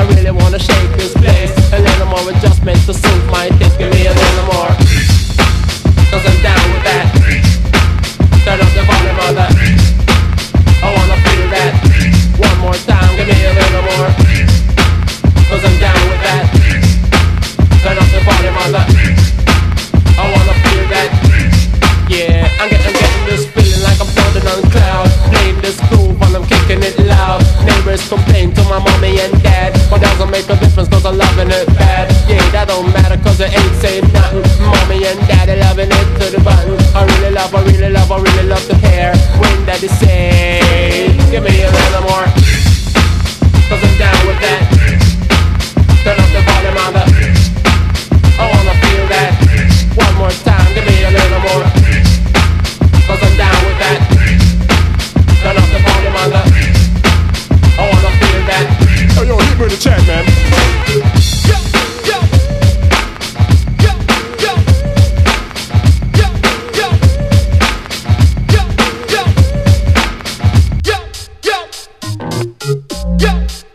really wanna shake this place. A little more adjustment to suit my taste. Give me a little more, 'cause I'm down with that. Turn up the volume of that. I wanna feel that. One more time, give me a little more, 'cause I'm down with that. Turn up the volume of that. I wanna feel that. Yeah, I'm getting this feeling like I'm floating on clouds. Playing this groove and I'm kicking it loud. Neighbors complain to my mommy and dad, but doesn't make a difference 'cause I'm loving it bad. Yeah, that don't matter 'cause it ain't saying nothing. Mommy and daddy loving it to the button. I really love to hear when daddy say